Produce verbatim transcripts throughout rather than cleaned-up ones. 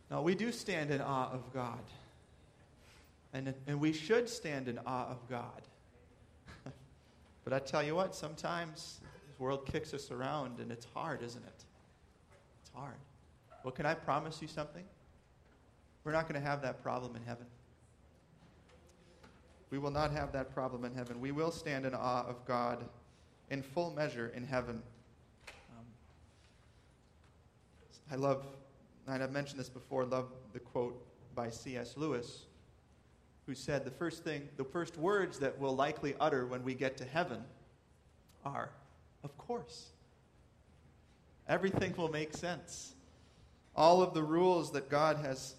Now, we do stand in awe of God. And, and we should stand in awe of God. But I tell you what, sometimes this world kicks us around, and it's hard, isn't it? It's hard. Well, can I promise you something? We're not going to have that problem in heaven. We will not have that problem in heaven. We will stand in awe of God in full measure in heaven. Um, I love, and I've mentioned this before, love the quote by C S Lewis, who said the first thing, the first words that we'll likely utter when we get to heaven are, of course. Everything will make sense. All of the rules that God has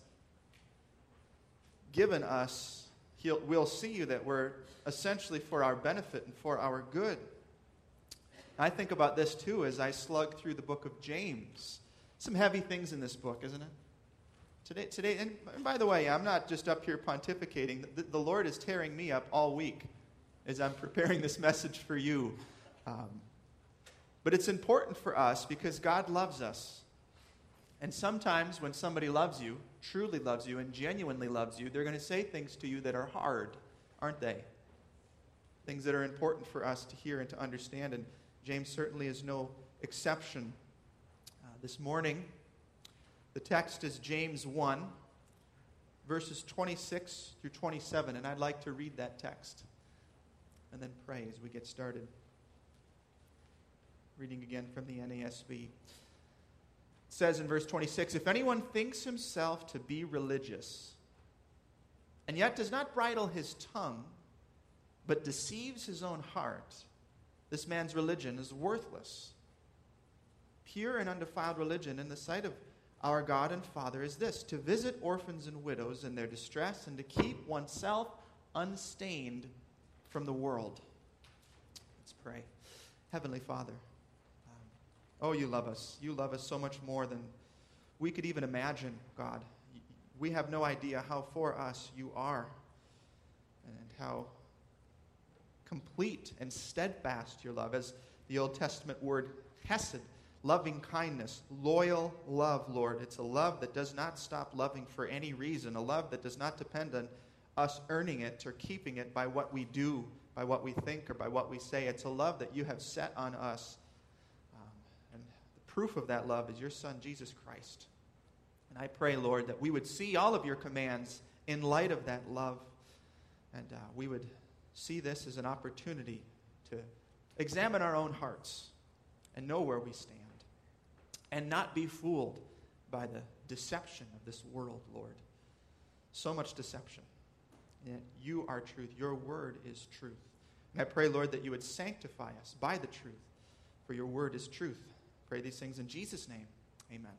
given us, he'll, we'll see that were essentially for our benefit and for our good. I think about this too as I slug through the book of James. Some heavy things in this book, isn't it? Today, today, and by the way, I'm not just up here pontificating. The, the Lord is tearing me up all week as I'm preparing this message for you. Um, but it's important for us because God loves us. And sometimes when somebody loves you, truly loves you, and genuinely loves you, they're going to say things to you that are hard, aren't they? Things that are important for us to hear and to understand. And James certainly is no exception. Uh, this morning, the text is James one, verses twenty-six through twenty-seven, and I'd like to read that text and then pray as we get started. Reading again from the N A S B. It says in verse twenty-six, "If anyone thinks himself to be religious, and yet does not bridle his tongue, but deceives his own heart, this man's religion is worthless. Pure and undefiled religion in the sight of our God and Father is this, to visit orphans and widows in their distress and to keep oneself unstained from the world." Let's pray. Heavenly Father, um, oh, you love us. You love us so much more than we could even imagine, God. We have no idea how for us you are and how complete and steadfast your love. As the Old Testament word hesed, loving kindness, loyal love, Lord. It's a love that does not stop loving for any reason, a love that does not depend on us earning it or keeping it by what we do, by what we think, or by what we say. It's a love that you have set on us. Um, and the proof of that love is your Son, Jesus Christ. And I pray, Lord, that we would see all of your commands in light of that love, and uh, we would see this as an opportunity to examine our own hearts and know where we stand, and not be fooled by the deception of this world, Lord. So much deception. Yet you are truth. Your word is truth. And I pray, Lord, that you would sanctify us by the truth, for your word is truth. Pray these things in Jesus' name. Amen.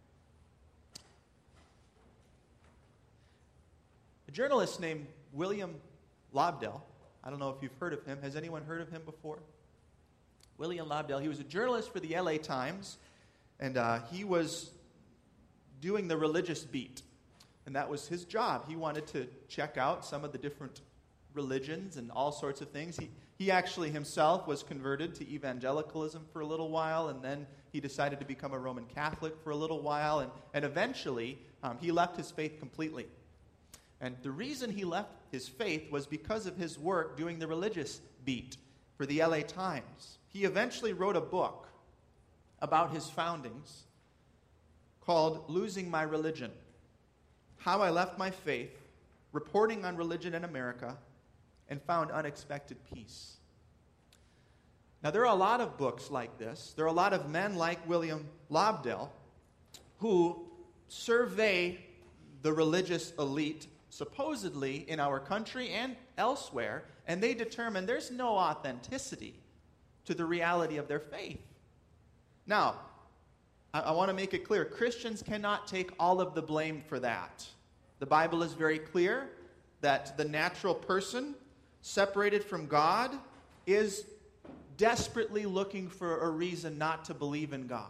A journalist named William Lobdell, I don't know if you've heard of him. Has anyone heard of him before? William Lobdell. He was a journalist for the L A Times, and uh, he was doing the religious beat, and that was his job. He wanted to check out some of the different religions and all sorts of things. He, he actually himself was converted to evangelicalism for a little while, and then he decided to become a Roman Catholic for a little while, and, and eventually um, he left his faith completely. And the reason he left his faith was because of his work doing the religious beat for the L A Times. He eventually wrote a book about his foundings called Losing My Religion: How I Left My Faith, Reporting on Religion in America, and Found Unexpected Peace. Now, there are a lot of books like this. There are a lot of men like William Lobdell who survey the religious elite, supposedly in our country and elsewhere, and they determine there's no authenticity to the reality of their faith. Now, I, I want to make it clear, Christians cannot take all of the blame for that. The Bible is very clear that the natural person separated from God is desperately looking for a reason not to believe in God.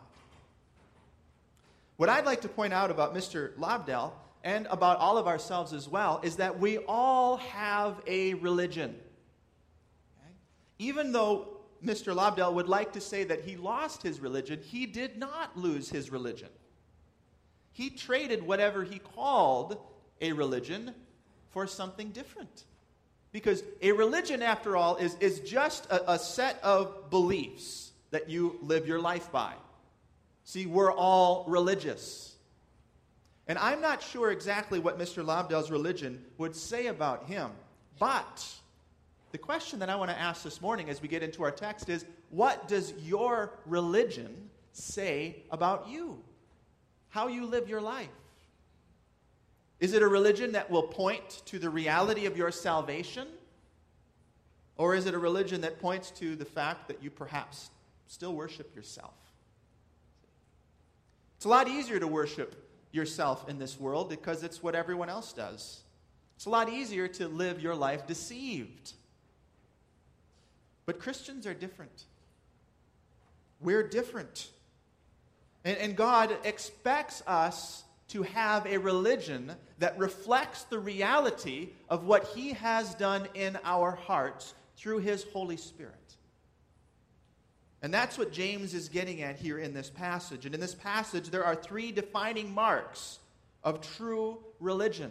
What I'd like to point out about Mister Lobdell and about all of ourselves as well is that we all have a religion. Okay? Even though Mister Lobdell would like to say that he lost his religion, he did not lose his religion. He traded whatever he called a religion for something different. Because a religion, after all, is, is just a, a set of beliefs that you live your life by. See, we're all religious. And I'm not sure exactly what Mister Lobdell's religion would say about him. But the question that I want to ask this morning as we get into our text is, what does your religion say about you? How you live your life? Is it a religion that will point to the reality of your salvation? Or is it a religion that points to the fact that you perhaps still worship yourself? It's a lot easier to worship yourself in this world because it's what everyone else does. It's a lot easier to live your life deceived. But Christians are different. We're different. And, and God expects us to have a religion that reflects the reality of what He has done in our hearts through His Holy Spirit. And that's what James is getting at here in this passage. And in this passage, there are three defining marks of true religion.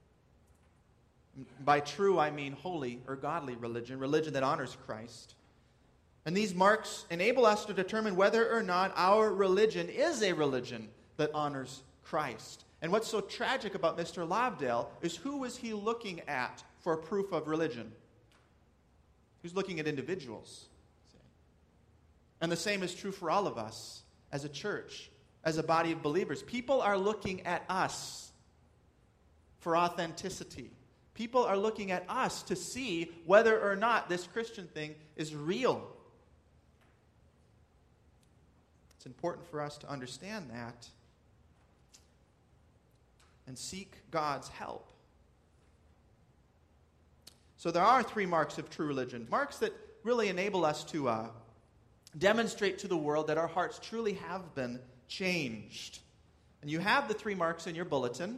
By true, I mean holy or godly religion, religion that honors Christ. And these marks enable us to determine whether or not our religion is a religion that honors Christ. And what's so tragic about Mister Lobdell is, who was he looking at for proof of religion? He's looking at individuals. And the same is true for all of us as a church, as a body of believers. People are looking at us for authenticity. People are looking at us to see whether or not this Christian thing is real. It's important for us to understand that and seek God's help. So there are three marks of true religion, marks that really enable us to uh, demonstrate to the world that our hearts truly have been changed. And you have the three marks in your bulletin.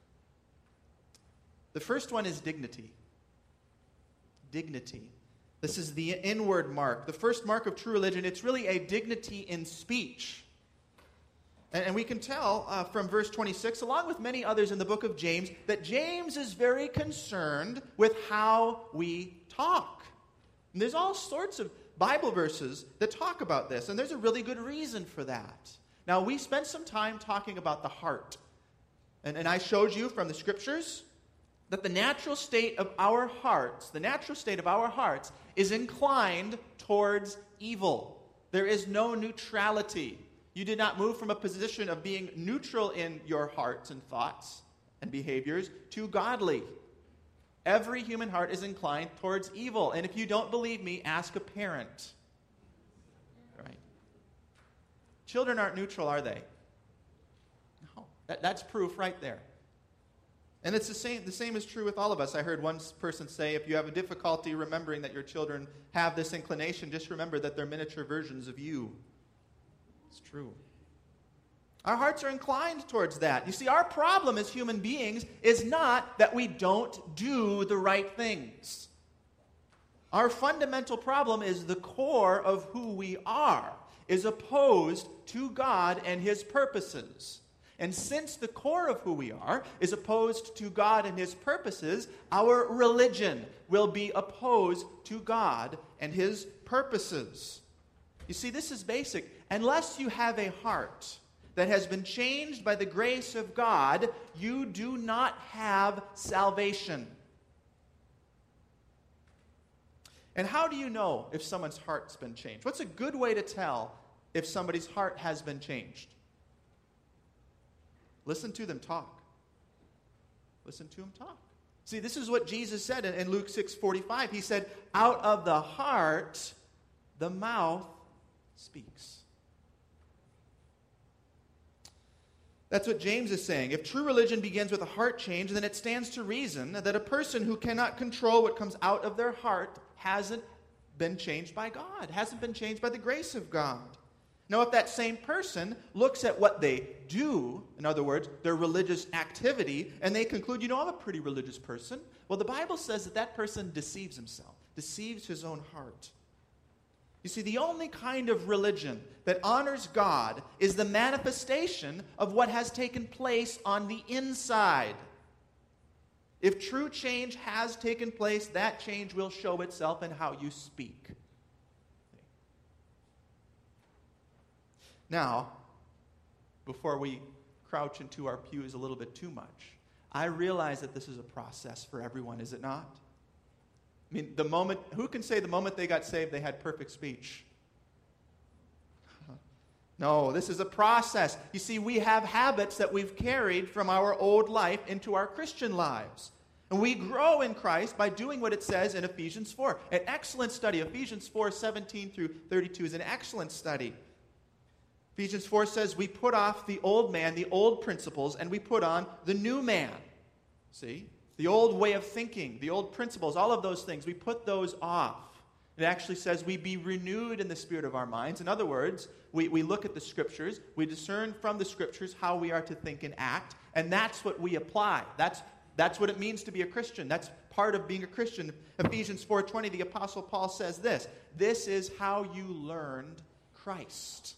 The first one is dignity. Dignity. This is the inward mark. The first mark of true religion, it's really a dignity in speech. And, and we can tell uh, from verse twenty-six, along with many others in the book of James, that James is very concerned with how we talk. And there's all sorts of Bible verses that talk about this, and there's a really good reason for that. Now, we spent some time talking about the heart. And, and I showed you from the scriptures that the natural state of our hearts, the natural state of our hearts is inclined towards evil. There is no neutrality. You did not move from a position of being neutral in your hearts and thoughts and behaviors to godly. Every human heart is inclined towards evil. And if you don't believe me, ask a parent. Right? Children aren't neutral, are they? No. That, that's proof right there. And it's the same, the same is true with all of us. I heard one person say, if you have a difficulty remembering that your children have this inclination, just remember that they're miniature versions of you. It's true. Our hearts are inclined towards that. You see, our problem as human beings is not that we don't do the right things. Our fundamental problem is the core of who we are is opposed to God and His purposes. And since the core of who we are is opposed to God and His purposes, our religion will be opposed to God and His purposes. You see, this is basic. Unless you have a heart that has been changed by the grace of God, you do not have salvation. And how do you know if someone's heart's been changed? What's a good way to tell if somebody's heart has been changed? Listen to them talk. Listen to them talk. See, this is what Jesus said in Luke six forty-five. He said, out of the heart, the mouth speaks. That's what James is saying. If true religion begins with a heart change, then it stands to reason that a person who cannot control what comes out of their heart hasn't been changed by God, hasn't been changed by the grace of God. Now, if that same person looks at what they do, in other words, their religious activity, and they conclude, you know, I'm a pretty religious person, well, the Bible says that that person deceives himself, deceives his own heart. You see, the only kind of religion that honors God is the manifestation of what has taken place on the inside. If true change has taken place, that change will show itself in how you speak. Now, before we crouch into our pews a little bit too much, I realize that this is a process for everyone, is it not? I mean, the moment, who can say the moment they got saved, they had perfect speech? No, this is a process. You see, we have habits that we've carried from our old life into our Christian lives. And we grow in Christ by doing what it says in Ephesians four. An excellent study. Ephesians four, seventeen through thirty-two is an excellent study. Ephesians four says we put off the old man, the old principles, and we put on the new man. See? The old way of thinking, the old principles, all of those things, we put those off. It actually says we be renewed in the spirit of our minds. In other words, we, we look at the Scriptures, we discern from the Scriptures how we are to think and act, and that's what we apply. That's, that's what it means to be a Christian. That's part of being a Christian. Ephesians four twenty, the Apostle Paul says this, "This is how you learned Christ."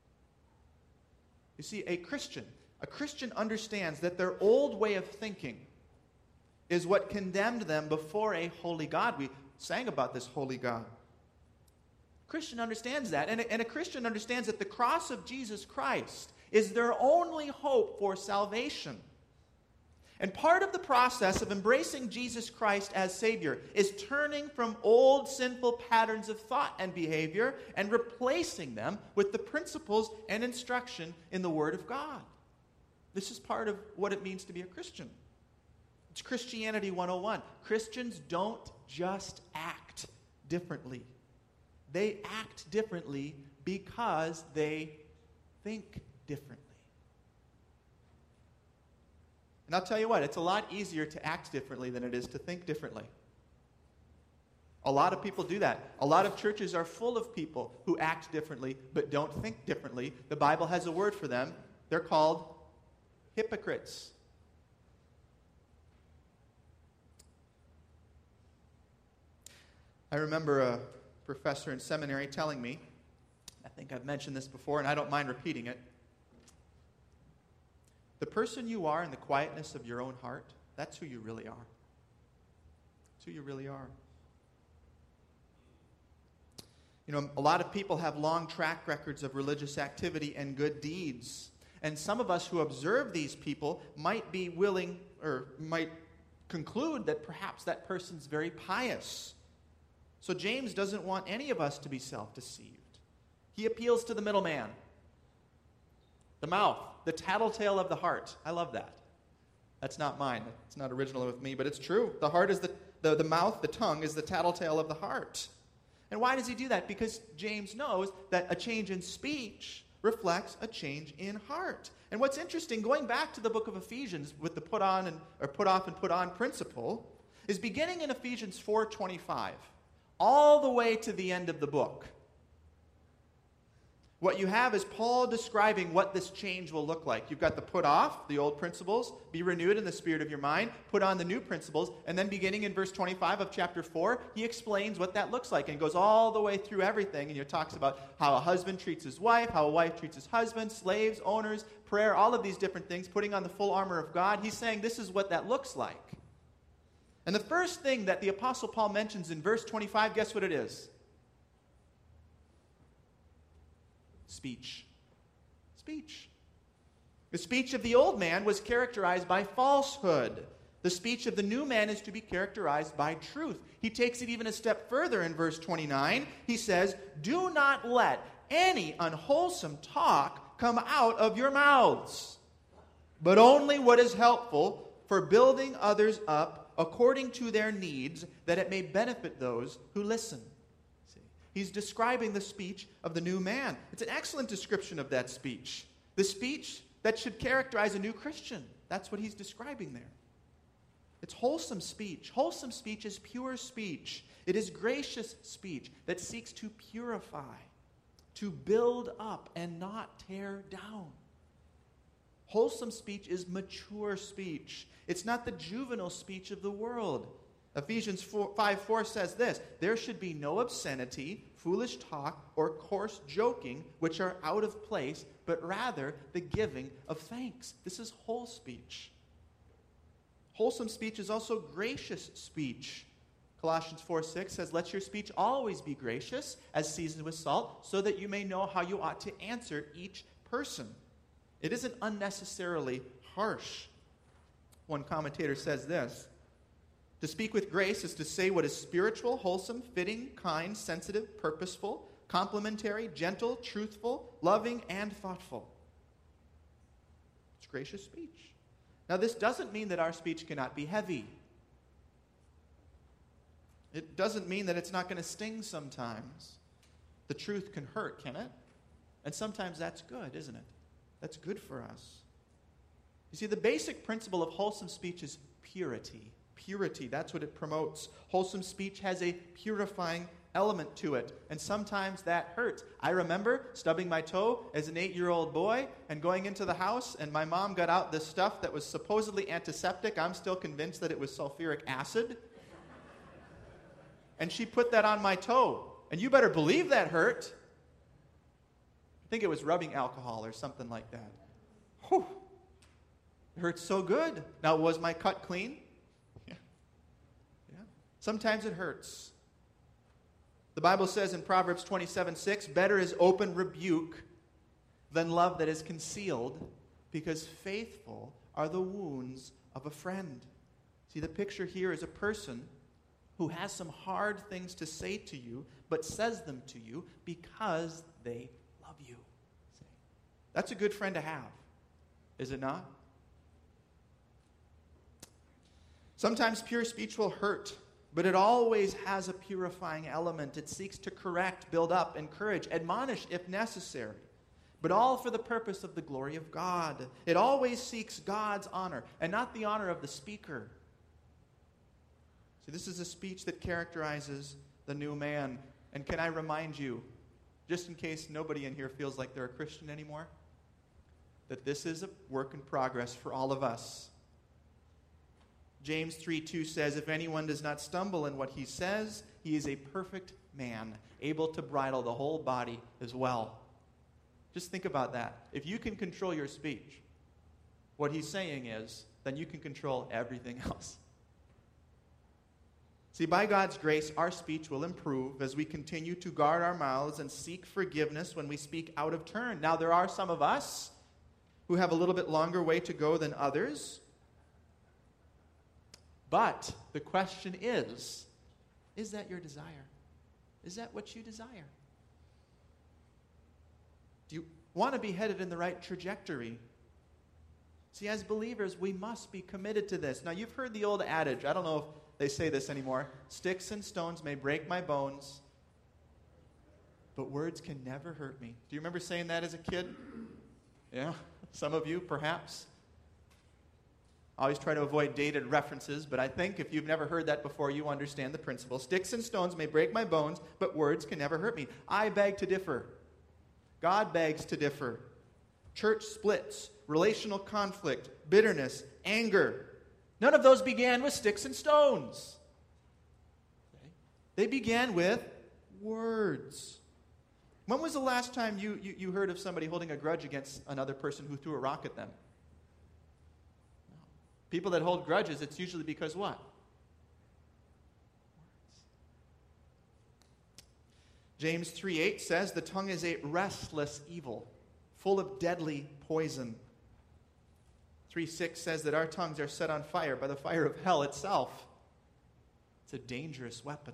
You see, a Christian, a Christian understands that their old way of thinking is what condemned them before a holy God. We sang about this holy God. A Christian understands that, and a, and a Christian understands that the cross of Jesus Christ is their only hope for salvation. And part of the process of embracing Jesus Christ as Savior is turning from old sinful patterns of thought and behavior and replacing them with the principles and instruction in the Word of God. This is part of what it means to be a Christian. It's Christianity one oh one. Christians don't just act differently. They act differently because they think differently. And I'll tell you what, it's a lot easier to act differently than it is to think differently. A lot of people do that. A lot of churches are full of people who act differently but don't think differently. The Bible has a word for them. They're called hypocrites. I remember a professor in seminary telling me, I think I've mentioned this before and I don't mind repeating it, the person you are in the quietness of your own heart, that's who you really are. That's who you really are. You know, a lot of people have long track records of religious activity and good deeds. And some of us who observe these people might be willing or might conclude that perhaps that person's very pious. So James doesn't want any of us to be self-deceived. He appeals to the middleman, the mouth, the tattletale of the heart. I love that. That's not mine. It's not original with me, but it's true. The heart is the, the, the mouth, the tongue is the tattletale of the heart. And why does he do that? Because James knows that a change in speech reflects a change in heart. And what's interesting, going back to the book of Ephesians with the put on and or put off and put on principle, is beginning in Ephesians four twenty-five. All the way to the end of the book. What you have is Paul describing what this change will look like. You've got the put off, the old principles, be renewed in the spirit of your mind, put on the new principles, and then beginning in verse twenty-five of chapter four, he explains what that looks like and goes all the way through everything, and he talks about how a husband treats his wife, how a wife treats his husband, slaves, owners, prayer, all of these different things, putting on the full armor of God. He's saying this is what that looks like. And the first thing that the Apostle Paul mentions in verse twenty-five, guess what it is? Speech. Speech. The speech of the old man was characterized by falsehood. The speech of the new man is to be characterized by truth. He takes it even a step further in verse twenty-nine. He says, "Do not let any unwholesome talk come out of your mouths, but only what is helpful for building others up according to their needs, that it may benefit those who listen." See, he's describing the speech of the new man. It's an excellent description of that speech. The speech that should characterize a new Christian. That's what he's describing there. It's wholesome speech. Wholesome speech is pure speech. It is gracious speech that seeks to purify, to build up and not tear down. Wholesome speech is mature speech. It's not the juvenile speech of the world. Ephesians five four says this, "There should be no obscenity, foolish talk, or coarse joking, which are out of place, but rather the giving of thanks. This is whole speech. Wholesome speech is also gracious speech. Colossians four six says, let your speech always be gracious, as seasoned with salt, so that you may know how you ought to answer each person. It isn't unnecessarily harsh. One commentator says this: to speak with grace is to say what is spiritual, wholesome, fitting, kind, sensitive, purposeful, complimentary, gentle, truthful, loving, and thoughtful. It's gracious speech. Now, this doesn't mean that our speech cannot be heavy. It doesn't mean that it's not going to sting sometimes. The truth can hurt, can it? And sometimes that's good, isn't it? That's good for us. You see, the basic principle of wholesome speech is purity. Purity, that's what it promotes. Wholesome speech has a purifying element to it, and sometimes that hurts. I remember stubbing my toe as an eight-year-old boy and going into the house, and my mom got out this stuff that was supposedly antiseptic. I'm still convinced that it was sulfuric acid. And she put that on my toe, and you better believe that hurt. I think it was rubbing alcohol or something like that. Whew. It hurts so good. Now, was my cut clean? Yeah. Yeah. Sometimes it hurts. The Bible says in Proverbs twenty-seven six, better is open rebuke than love that is concealed, because faithful are the wounds of a friend. See, the picture here is a person who has some hard things to say to you, but says them to you because they love you. See? That's a good friend to have, is it not? Sometimes pure speech will hurt, but it always has a purifying element. It seeks to correct, build up, encourage, admonish if necessary, but all for the purpose of the glory of God. It always seeks God's honor and not the honor of the speaker. See, this is a speech that characterizes the new man. And can I remind you, just in case nobody in here feels like they're a Christian anymore, that this is a work in progress for all of us. James three two says, if anyone does not stumble in what he says, he is a perfect man, able to bridle the whole body as well. Just think about that. If you can control your speech, what he's saying is, then you can control everything else. See, by God's grace, our speech will improve as we continue to guard our mouths and seek forgiveness when we speak out of turn. Now, there are some of us who have a little bit longer way to go than others. But the question is, is that your desire? Is that what you desire? Do you want to be headed in the right trajectory? See, as believers, we must be committed to this. Now, you've heard the old adage. I don't know if they say this anymore. Sticks and stones may break my bones, but words can never hurt me. Do you remember saying that as a kid? Yeah, some of you, perhaps. I always try to avoid dated references, but I think if you've never heard that before, you understand the principle. Sticks and stones may break my bones, but words can never hurt me. I beg to differ. God begs to differ. Church splits, relational conflict, bitterness, anger. None of those began with sticks and stones. Okay? They began with words. When was the last time you, you, you heard of somebody holding a grudge against another person who threw a rock at them? No. People that hold grudges, it's usually because what? Words. James three eight says, the tongue is a restless evil, full of deadly poison. three six says that our tongues are set on fire by the fire of hell itself. It's a dangerous weapon.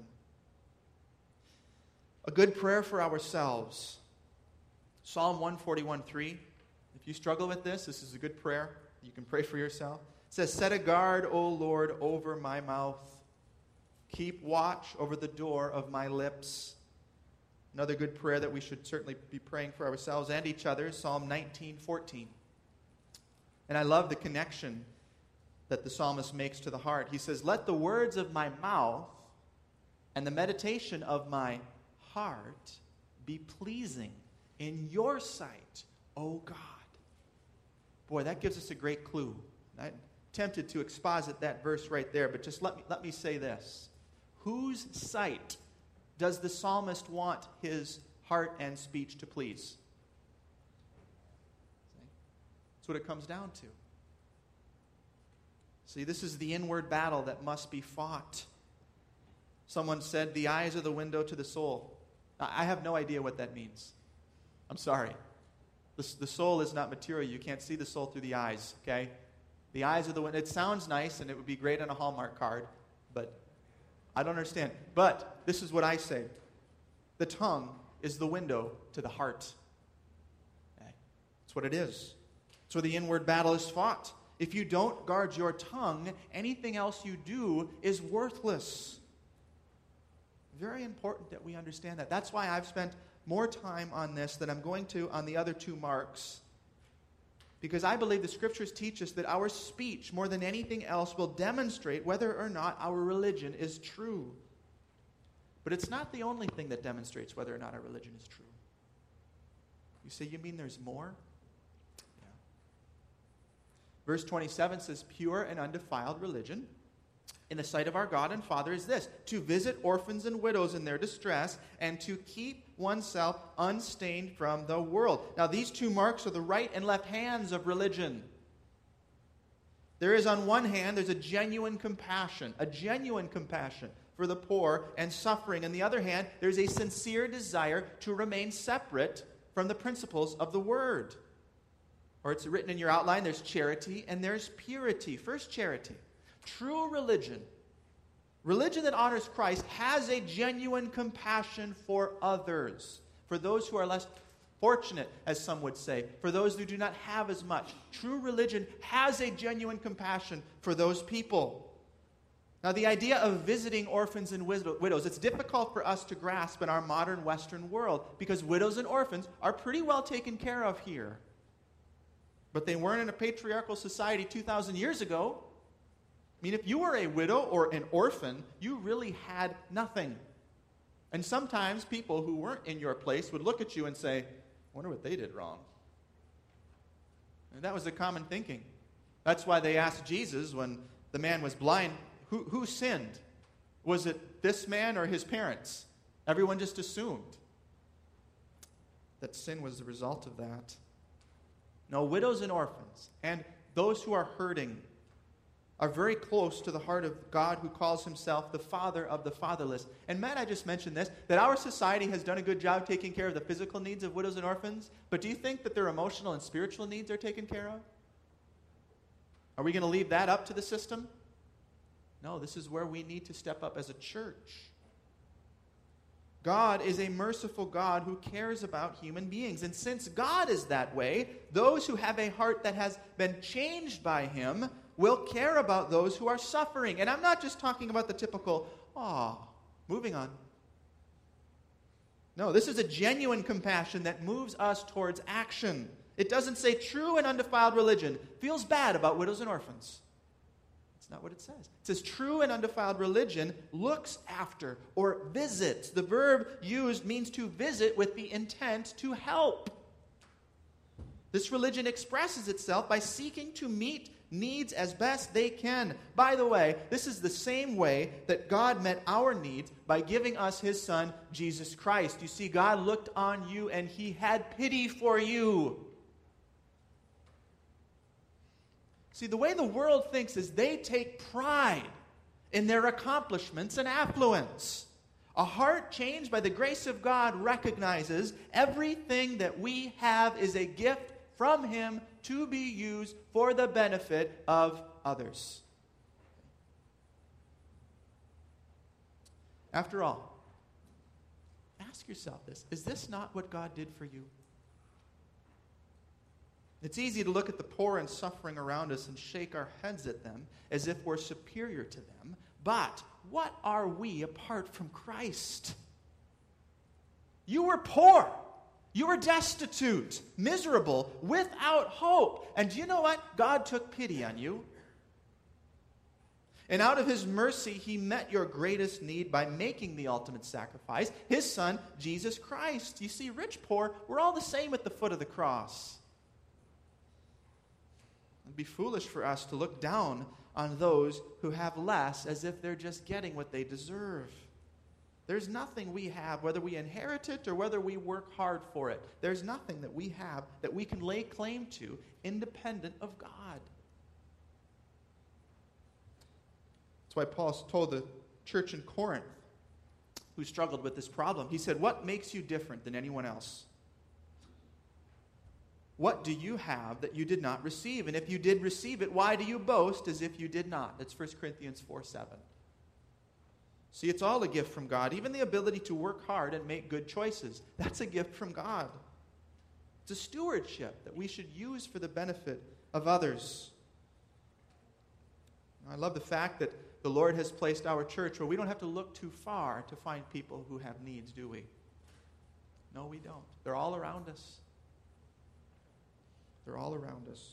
A good prayer for ourselves. Psalm one forty-one three. If you struggle with this, this is a good prayer. You can pray for yourself. It says, set a guard, O Lord, over my mouth. Keep watch over the door of my lips. Another good prayer that we should certainly be praying for ourselves and each other, Psalm nineteen fourteen. And I love the connection that the psalmist makes to the heart. He says, let the words of my mouth and the meditation of my heart be pleasing in your sight, O God. Boy, that gives us a great clue. I'm tempted to exposit that verse right there, but just let me, let me say this. Whose sight does the psalmist want his heart and speech to please? That's what it comes down to. See, this is the inward battle that must be fought. Someone said, the eyes are the window to the soul. I have no idea what that means. I'm sorry. The, the soul is not material. You can't see the soul through the eyes, okay? The eyes are the window. It sounds nice, and it would be great on a Hallmark card, but I don't understand. But this is what I say. The tongue is the window to the heart. Okay? That's what it is. That's where the inward battle is fought. If you don't guard your tongue, anything else you do is worthless. Very important that we understand that. That's why I've spent more time on this than I'm going to on the other two marks. Because I believe the Scriptures teach us that our speech, more than anything else, will demonstrate whether or not our religion is true. But it's not the only thing that demonstrates whether or not our religion is true. You say, you mean there's more? Yeah. Verse twenty-seven says, pure and undefiled religion in the sight of our God and Father is this, to visit orphans and widows in their distress, and to keep oneself unstained from the world. Now, these two marks are the right and left hands of religion. There is, on one hand, there's a genuine compassion, a genuine compassion for the poor and suffering. On the other hand, there's a sincere desire to remain separate from the principles of the Word. Or it's written in your outline, there's charity and there's purity. First, charity. True religion, religion that honors Christ, has a genuine compassion for others, for those who are less fortunate, as some would say, for those who do not have as much. True religion has a genuine compassion for those people. Now, the idea of visiting orphans and widows, it's difficult for us to grasp in our modern Western world because widows and orphans are pretty well taken care of here. But they weren't in a patriarchal society two thousand years ago. I mean, if you were a widow or an orphan, you really had nothing. And sometimes people who weren't in your place would look at you and say, I wonder what they did wrong. And that was the common thinking. That's why they asked Jesus when the man was blind, who, who sinned? Was it this man or his parents? Everyone just assumed that sin was the result of that. No, widows and orphans and those who are hurting are very close to the heart of God, who calls himself the Father of the fatherless. And Matt, I just mentioned this, that our society has done a good job taking care of the physical needs of widows and orphans, but do you think that their emotional and spiritual needs are taken care of? Are we going to leave that up to the system? No, this is where we need to step up as a church. God is a merciful God who cares about human beings. And since God is that way, those who have a heart that has been changed by him will care about those who are suffering. And I'm not just talking about the typical, aw, moving on. No, this is a genuine compassion that moves us towards action. It doesn't say true and undefiled religion feels bad about widows and orphans. That's not what it says. It says true and undefiled religion looks after or visits. The verb used means to visit with the intent to help. This religion expresses itself by seeking to meet needs as best they can. By the way, this is the same way that God met our needs by giving us his Son, Jesus Christ. You see, God looked on you and he had pity for you. See, the way the world thinks is they take pride in their accomplishments and affluence. A heart changed by the grace of God recognizes everything that we have is a gift from him to be used for the benefit of others. After all, ask yourself this. Is this not what God did for you? It's easy to look at the poor and suffering around us and shake our heads at them as if we're superior to them. But what are we apart from Christ? You were poor. You were destitute, miserable, without hope. And do you know what? God took pity on you. And out of his mercy, he met your greatest need by making the ultimate sacrifice, his Son, Jesus Christ. You see, rich, poor, we're all the same at the foot of the cross. It'd be foolish for us to look down on those who have less as if they're just getting what they deserve. There's nothing we have, whether we inherit it or whether we work hard for it. There's nothing that we have that we can lay claim to independent of God. That's why Paul told the church in Corinth, who struggled with this problem, he said, what makes you different than anyone else? What do you have that you did not receive? And if you did receive it, why do you boast as if you did not? That's First Corinthians four seven. See, it's all a gift from God. Even the ability to work hard and make good choices. That's a gift from God. It's a stewardship that we should use for the benefit of others. I love the fact that the Lord has placed our church where we don't have to look too far to find people who have needs, do we? No, we don't. They're all around us. They're all around us.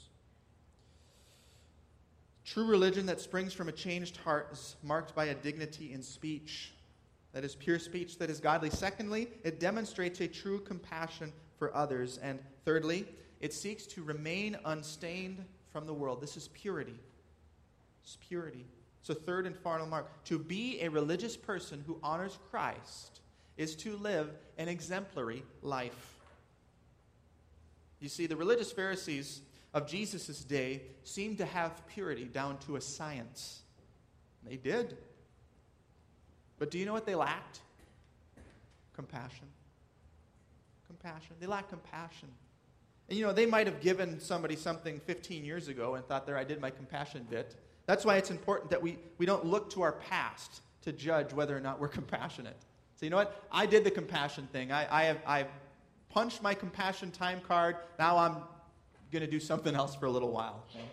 True religion that springs from a changed heart is marked by a dignity in speech. That is pure speech that is godly. Secondly, it demonstrates a true compassion for others. And thirdly, it seeks to remain unstained from the world. This is purity. It's purity. So third and final mark, to be a religious person who honors Christ is to live an exemplary life. You see, the religious Pharisees of Jesus' day seemed to have purity down to a science. They did. But do you know what they lacked? Compassion. Compassion. They lacked compassion. And you know, they might have given somebody something fifteen years ago and thought, there, I did my compassion bit. That's why it's important that we, we don't look to our past to judge whether or not we're compassionate. So you know what? I did the compassion thing. I, I have I punched my compassion time card. Now I'm going to do something else for a little while. Okay?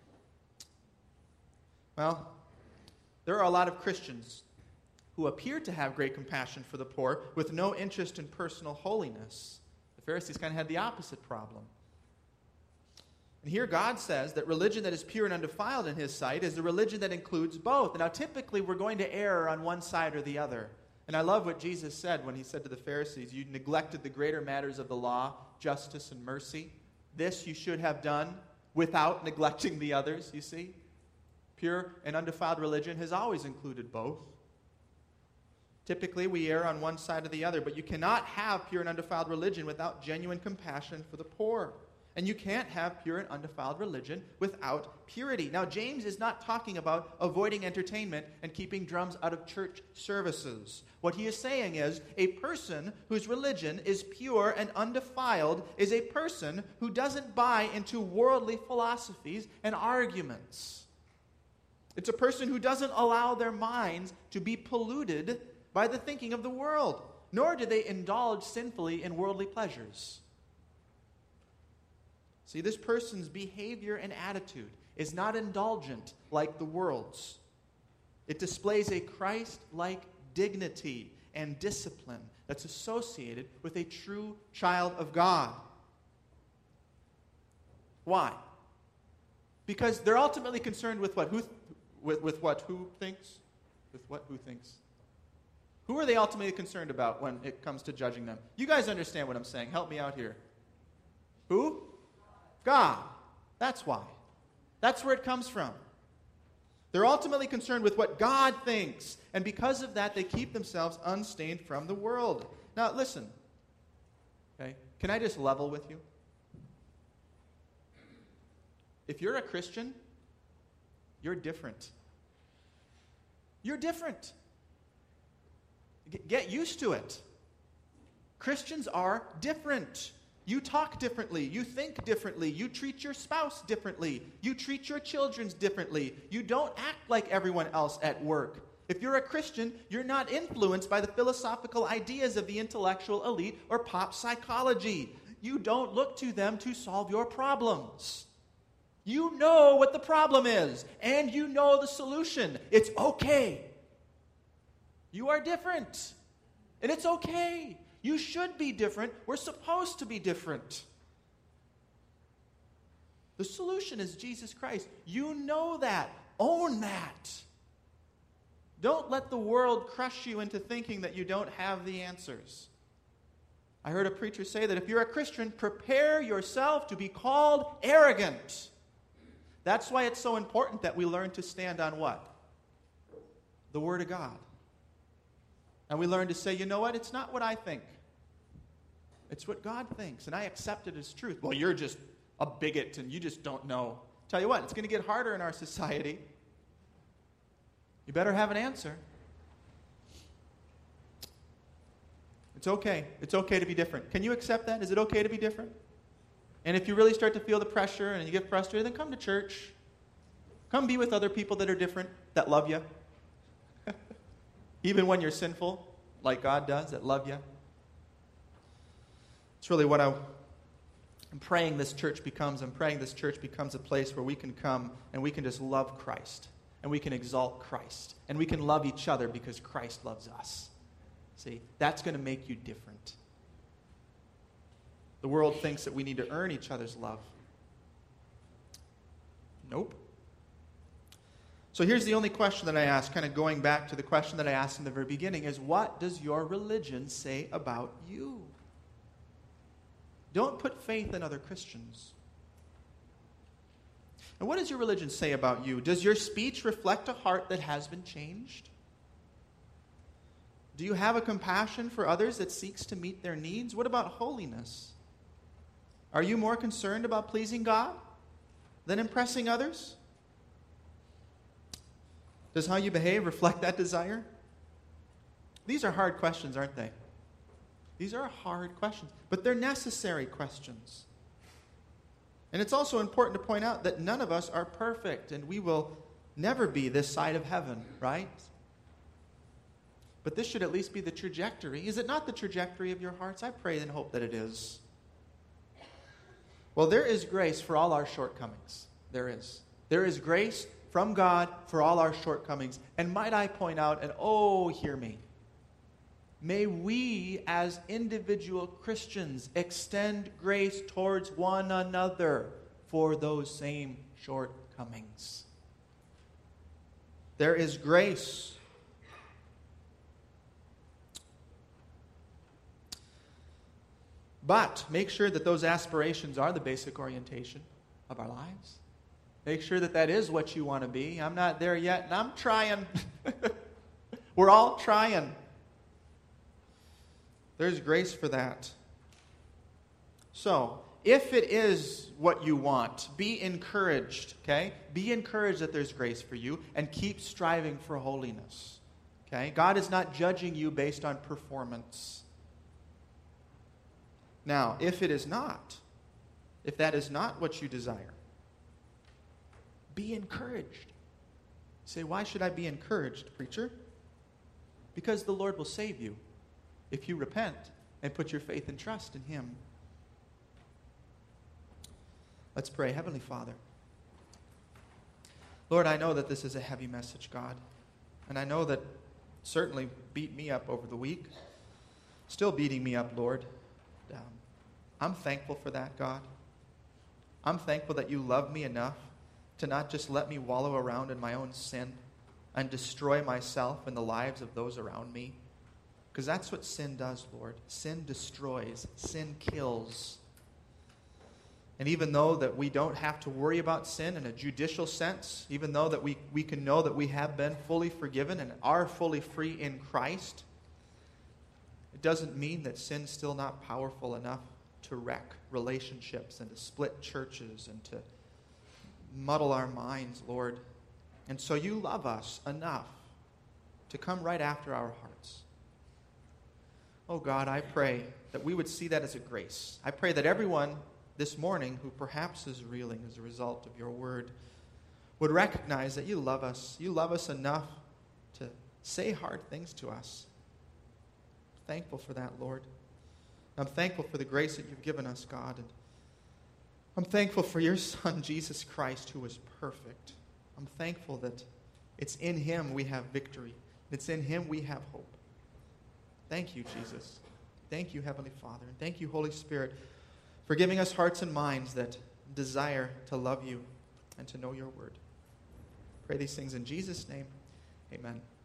Well, there are a lot of Christians who appear to have great compassion for the poor with no interest in personal holiness. The Pharisees kind of had the opposite problem. And here God says that religion that is pure and undefiled in his sight is the religion that includes both. And now typically we're going to err on one side or the other. And I love what Jesus said when he said to the Pharisees, you neglected the greater matters of the law, justice and mercy. This you should have done without neglecting the others, you see. Pure and undefiled religion has always included both. Typically we err on one side or the other, but you cannot have pure and undefiled religion without genuine compassion for the poor. And you can't have pure and undefiled religion without purity. Now, James is not talking about avoiding entertainment and keeping drums out of church services. What he is saying is a person whose religion is pure and undefiled is a person who doesn't buy into worldly philosophies and arguments. It's a person who doesn't allow their minds to be polluted by the thinking of the world, nor do they indulge sinfully in worldly pleasures. See, this person's behavior and attitude is not indulgent like the world's. It displays a Christ-like dignity and discipline that's associated with a true child of God. Why? Because they're ultimately concerned with what? Who, th- with, with what? Who thinks? With what? Who thinks? Who are they ultimately concerned about when it comes to judging them? You guys understand what I'm saying. Help me out here. Who? God. That's why. That's where it comes from. They're ultimately concerned with what God thinks. And because of that, they keep themselves unstained from the world. Now, listen. Okay? Can I just level with you? If you're a Christian, you're different. You're different. G- get used to it. Christians are different. You talk differently. You think differently. You treat your spouse differently. You treat your children differently. You don't act like everyone else at work. If you're a Christian, you're not influenced by the philosophical ideas of the intellectual elite or pop psychology. You don't look to them to solve your problems. You know what the problem is, and you know the solution. It's okay. You are different, and it's okay. You should be different. We're supposed to be different. The solution is Jesus Christ. You know that. Own that. Don't let the world crush you into thinking that you don't have the answers. I heard a preacher say that if you're a Christian, prepare yourself to be called arrogant. That's why it's so important that we learn to stand on what? The Word of God. And we learn to say, you know what? It's not what I think. It's what God thinks, and I accept it as truth. Well, you're just a bigot, and you just don't know. Tell you what, it's going to get harder in our society. You better have an answer. It's okay. It's okay to be different. Can you accept that? Is it okay to be different? And if you really start to feel the pressure and you get frustrated, then come to church. Come be with other people that are different, that love you. Even when you're sinful, like God does, that love you. It's really what I, I'm praying this church becomes. I'm praying this church becomes a place where we can come and we can just love Christ. And we can exalt Christ. And we can love each other because Christ loves us. See, that's going to make you different. The world thinks that we need to earn each other's love. Nope. So here's the only question that I ask, kind of going back to the question that I asked in the very beginning, is what does your religion say about you? Don't put faith in other Christians. And what does your religion say about you? Does your speech reflect a heart that has been changed? Do you have a compassion for others that seeks to meet their needs? What about holiness? Are you more concerned about pleasing God than impressing others? Does how you behave reflect that desire? These are hard questions, aren't they? These are hard questions, but they're necessary questions. And it's also important to point out that none of us are perfect, and we will never be this side of heaven, right? But this should at least be the trajectory. Is it not the trajectory of your hearts? I pray and hope that it is. Well, there is grace for all our shortcomings. There is. There is grace from God for all our shortcomings. And might I point out, and oh, hear me, may we as individual Christians extend grace towards one another for those same shortcomings. There is grace. But make sure that those aspirations are the basic orientation of our lives. Make sure that that is what you want to be. I'm not there yet, and I'm trying. We're all trying. There's grace for that. So, if it is what you want, be encouraged, okay? Be encouraged that there's grace for you, and keep striving for holiness, okay? God is not judging you based on performance. Now, if it is not, if that is not what you desire, be encouraged. Say, why should I be encouraged, preacher? Because the Lord will save you if you repent and put your faith and trust in Him. Let's pray. Heavenly Father, Lord, I know that this is a heavy message, God. And I know that certainly beat me up over the week. Still beating me up, Lord. Um, I'm thankful for that, God. I'm thankful that you love me enough to not just let me wallow around in my own sin and destroy myself and the lives of those around me. Because that's what sin does, Lord. Sin destroys. Sin kills. And even though that we don't have to worry about sin in a judicial sense, even though that we, we can know that we have been fully forgiven and are fully free in Christ, it doesn't mean that sin's still not powerful enough to wreck relationships and to split churches and to muddle our minds, Lord. And so you love us enough to come right after our hearts. Oh God, I pray that we would see that as a grace. I pray that everyone this morning who perhaps is reeling as a result of your word would recognize that you love us. You love us enough to say hard things to us. Thankful for that, Lord. I'm thankful for the grace that you've given us, God. And I'm thankful for your Son, Jesus Christ, who was perfect. I'm thankful that it's in him we have victory. It's in him we have hope. Thank you, Jesus. Thank you, Heavenly Father. And thank you, Holy Spirit, for giving us hearts and minds that desire to love you and to know your word. Pray these things in Jesus' name. Amen.